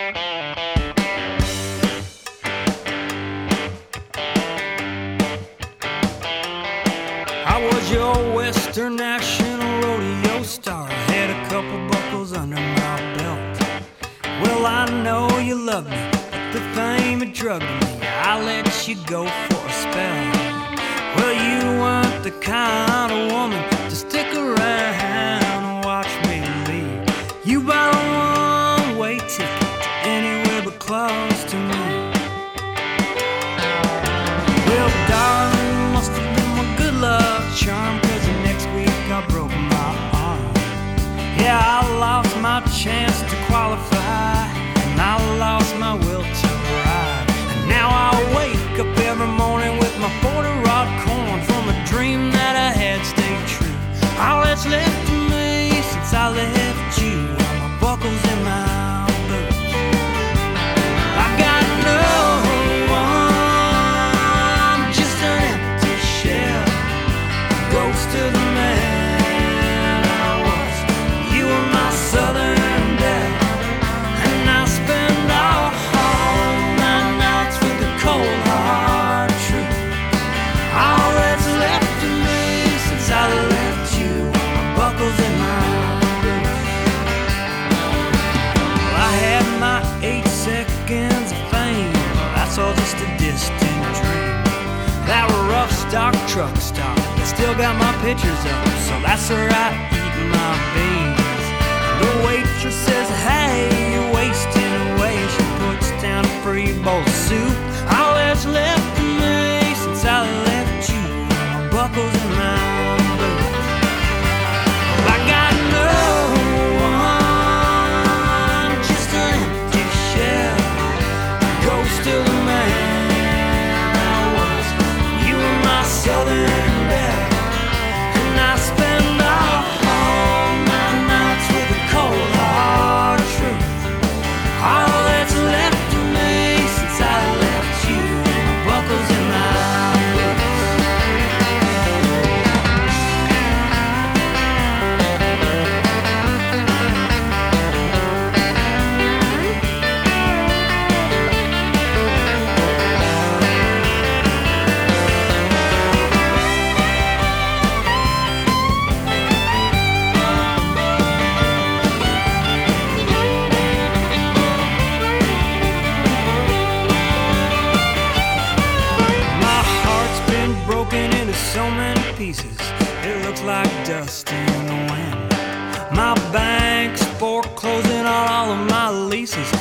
I was your Western National Rodeo star. I had a couple buckles under my belt. Well, I know you love me, but the fame had drugged me. I let you go for a spell. Well, you weren't the kind of woman to stick around and watch me leave. You bought a one-way ticket to anywhere but close to me. Well, darling, must have been my good luck charm, 'cause the next week I broke my arm. Yeah, I lost my chance to qualify, and I lost my will to ride. And now I wake up every morning with my 40-rod corn from a dream that I had stayed true. All that's left of me since I left you are my buckles in my boots. I got no one, just an empty shell, ghost of the man I was. You were my southern belle, and I spend all my nights with the cold hard truth. All that's left of me since I left you are my buckles in my boots. Well, I had my 8 seconds of fame, that's all just a distant dream. That rough stock truck stop, I still got my pictures up, so that's where I eat my beans. The waitress says, hey, you're wasting away. She puts down a free bowl of soup. All that's left of me since I left you are my buckles in my boots. I got no one, just an empty shell, ghost of the man I was. You were my southern belle, and I spend all my nights with the cold hard truth. All that's left of me since I left you are my buckles in my boots. My heart's been broken into so many pieces, it looks like dust in the wind. My bank's foreclosing on all of my leases.